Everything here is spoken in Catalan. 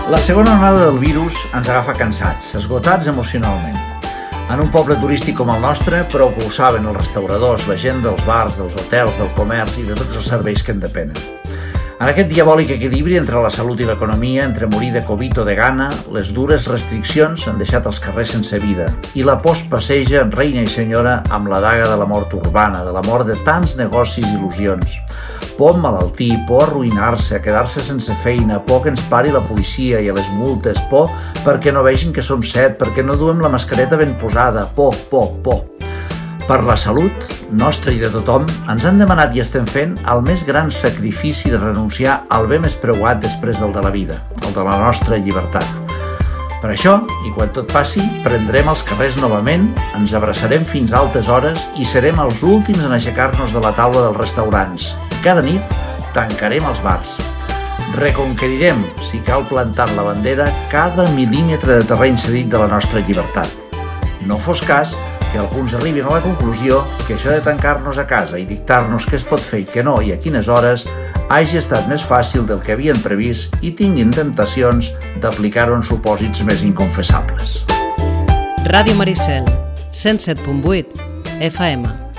La segona onada del virus ens agafa cansats, esgotats emocionalment. En un poble turístic com el nostre, prou que ho saben els restauradors, la gent dels bars, dels hotels, del comerç i de tots els serveis que en depenen. En aquest diabòlic equilibri entre la salut i l'economia, entre morir de Covid o de gana, les dures restriccions han deixat els carrers sense vida i la por es passeja reina i senyora amb la daga de la mort urbana, de la mort de tants negocis i il·lusions. Por a emmalaltir, por a arruïnar-se, a quedar-se sense feina, por que ens pari la policia i a les multes, por perquè no vegin que som 7, perquè no duem la mascareta ben posada, por. Per la salut nostra i de tothom, ens han demanat i estem fent el més gran sacrifici de renunciar al bé més preuat després del de la vida, el de la nostra llibertat. Per això, i quan tot passi, prendrem els carrers novament, ens abraçarem fins a altes hores i serem els últims en aixecar-nos de la taula dels restaurants. I cada nit tancarem els bars. Reconquerirem, si cal plantant la bandera, cada mil·límetre de terreny cedit de la nostra llibertat. No fos cas que alguns arribin a la conclusió que això de tancar-nos a casa i dictar-nos què es pot fer i què no i a quines hores hagi estat més fàcil del que havien previst i tinguin temptacions d'aplicar-ho en supòsits més inconfessables. Ràdio Maricel, 107.8 FM.